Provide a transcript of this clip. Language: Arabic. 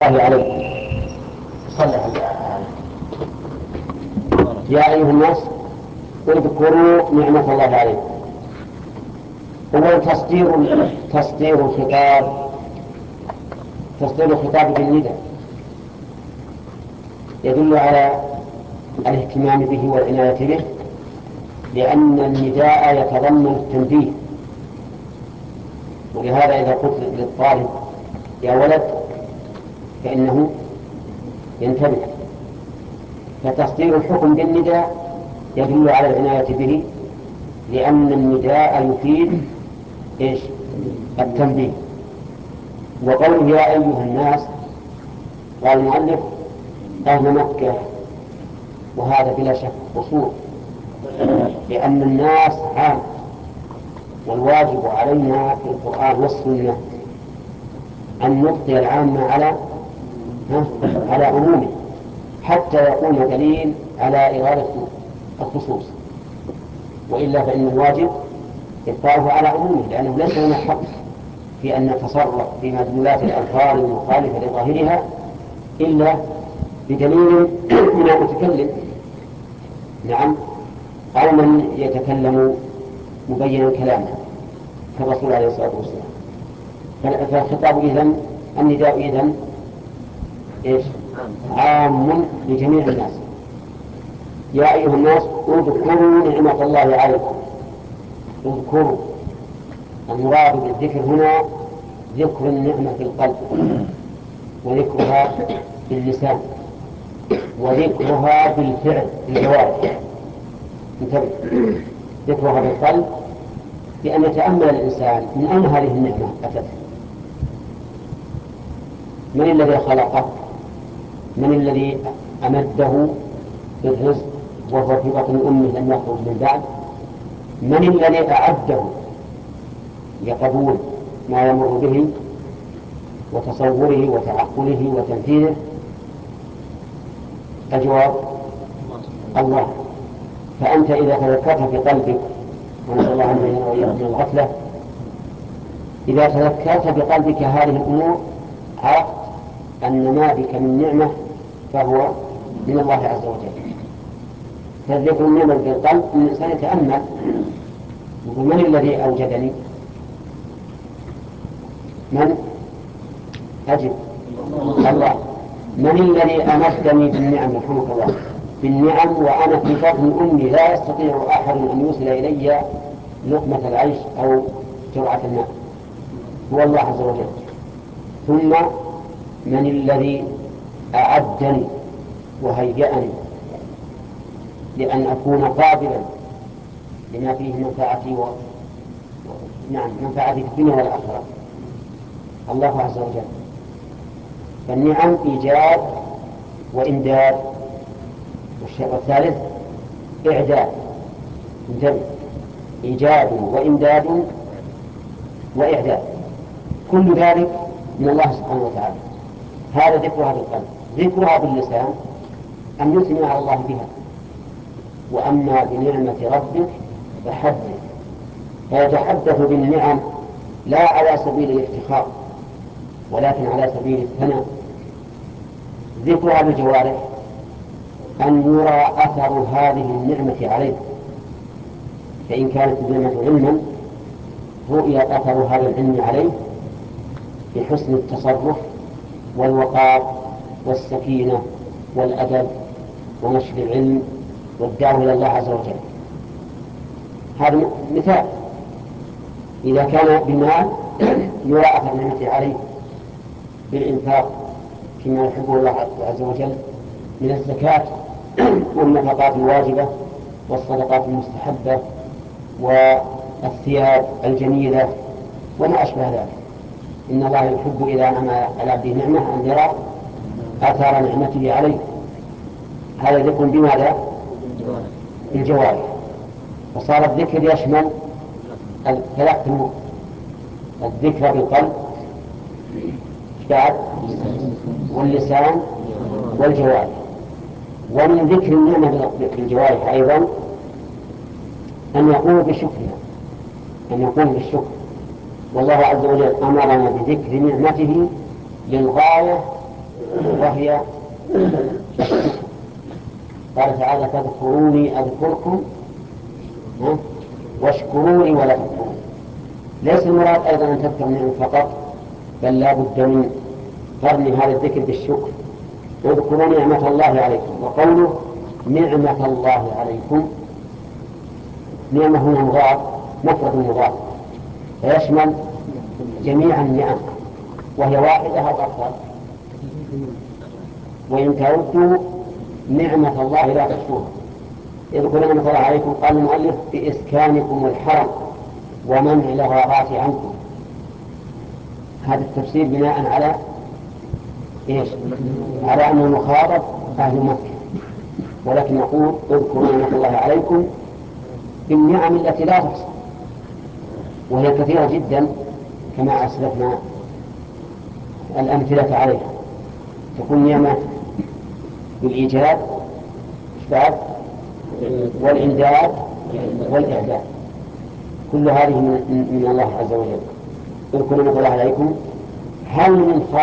الله عليه صلى عليه. يا أيها الناس اذكروا نعمة الله عليكم. هو تصدير الخطاب بالنداء يدل على الاهتمام به والعناية به، لأن النداء يتضمن التنبيه. ولهذا إذا قلت للطالب يا ولد فإنه ينتبه. فتصدير الحكم بالنداء يدل على العناية به، لأن النداء يفيد التنبيه. وقوله يا أيها الناس قال المؤلف أهل مكة، وهذا بلا شك قصور، لأن الناس عام، والواجب علينا في القرآن والسنة أن نبقي العام على عمومه حتى يكون دليل على إرادة الخصوص، وإلا فإن الواجب إبقاؤه على عمومه، لأنه ليس لنا حق في أن نتصرف في مدلولات الألفاظ المخالفة لظاهرها إلا بدليل من المتكلم، نعم، أو من يتكلم مبينا كلامه كالرسول عليه الصلاة والسلام. فالخطاب إذن، النداء إذن عام لجميع الناس. يا أيها الناس اذكروا نعمة الله عليكم. اذكروا، المراد بالذكر هنا ذكر النعمة في القلب، وذكرها باللسان، وذكرها بالفعل بالجوارح. انتبه، ذكرها بالقلب بأن يتأمل الإنسان من أين هذه النعمة أتت، من الذي خلقه، من الذي أمده بالرزق وهو في بطن أمه لم يخرج من بعد، من الذي أعده لقبول ما يمر به وتصوره وتعقله وتنفيذه. الجواب الله. فأنت إذا تذكرت في قلبك، ونسأل الله أن يعيننا وإياكم من الغفلة، إذا تذكرت بقلبك هذه الأمور عرفت أن ما بك من نعمة فهو من الله عز وجل. فالذكر النعمة في القلب أن الإنسان يتأمل يقول من الذي أوجدني؟ من؟ أجب الله. من الذي أمدني بالنعم؟ رحمك الله، بالنعم وأنا في بطن أمي لا يستطيع أحد أن يوصل إلي لقمة العيش أو جرعة الماء، هو الله عز وجل. ثم من الذي أعدني وهيأني لأن أكون قابلا لما فيه منفعتي منفعتي في الدنيا والآخرة؟ الله عز وجل. فالنعم إيجاد وإمداد، والثالث إعداد. انتبه، إيجاد وإمداد وإعداد، كل ذلك من الله سبحانه وتعالى. هذا ذكرها بالقلب. ذكرها باللسان أن يثني على الله بها. وأما بنعمة ربك فحدث، فيتحدث بالنعم لا على سبيل الافتخار ولكن على سبيل الثناء. ذكرها بالجوارح أن يرى أثر هذه النعمة عليه، فإن كانت النعمة علما رؤي أثر هذا العلم عليه بحسن التصرف والوقار والسكينة والأدب ونشر العلم والدعوة إلى الله عز وجل. هذا مثال. إذا كان بمال يرى أثر النعمة عليه بالإنفاق فيما يحبه الله عز وجل من الزكاة والنفقات الواجبة والصدقات المستحبة والثياب الجميلة وما أشبه ذلك. إن الله يحب إذا أنعم على عبده نعمة أن يرى آثار نعمته عليه. هذا ذكر بماذا؟ بالجوارح. فصار الذكر يشمل ثلاث أمور: الذكر بالقلب، بعد واللسان والجوارح. ومن ذكر النعمة بالجوارح أيضا أن يقوم بشكرها، أن يقوم بالشكر. والله عز وجل أمرنا بذكر نعمته للغاية وهي قال تعالى فاذكروني أذكركم واشكروني ولا تكفرون. ليس المراد أيضا أن تذكر النعم فقط، بل لا بد من قرن هذا الذكر بالشكر. واذكروا نعمة الله عليكم. وقوله نعمة الله عليكم، نعمة هنا مضاف مفرد مضاف فيشمل جميع النعم وهي واحدة أو أكثر. وإن تعدوا نعمة الله لا تحصوها. اذكروا نعمة الله عليكم قال المؤلف بإسكانكم الحرم ومنع الغارات عنكم. هذا التفسير بناء على إيش؟ على أنه مخاطب أهل مكة، ولكن نقول اذكروا نعمة الله عليكم بالنعم التي لا تحصى وهي كثيرة جدا كما أسلفنا الأمثلة عليها. تكون نعمة بالإيجاد والإمداد والإعداد، كل هذه من الله عز وجل. اذكروا نعمة الله عليكم. هل من